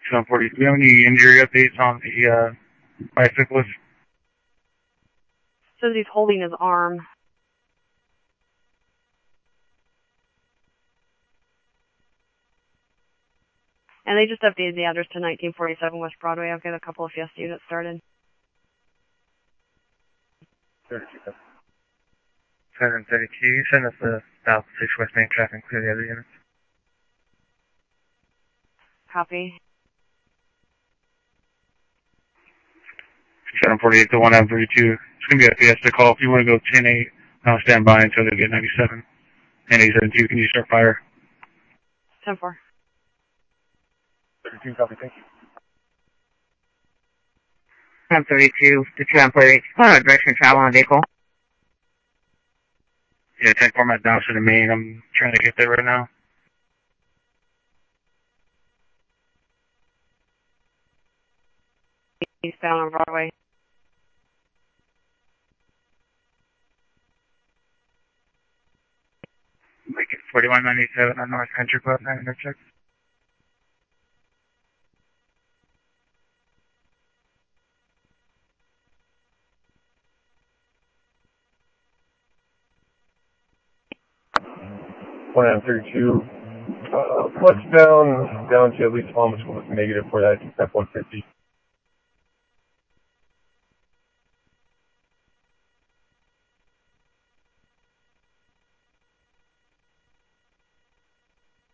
740. Do we have any injury updates on the bicyclist? Says he's holding his arm. And they just updated the address to 1947 West Broadway. I've got a couple of Fiesta units started. 732, send us the South 6 West Main traffic, clear the other units. Copy. 748 to 1932. It's going to be a Fiesta call. If you want to go 10-8, I'll stand by until they get 97. And 872, can you start fire? 10-4. 32, copy, thank you. 732 to 248. Direction of travel on vehicle. Yeah, 10 format Dawson and Maine. I'm trying to get there right now. Eastbound on Broadway. Make it 4197 on North Country Club, 9 check. Flex down to at least almost negative for that F-150.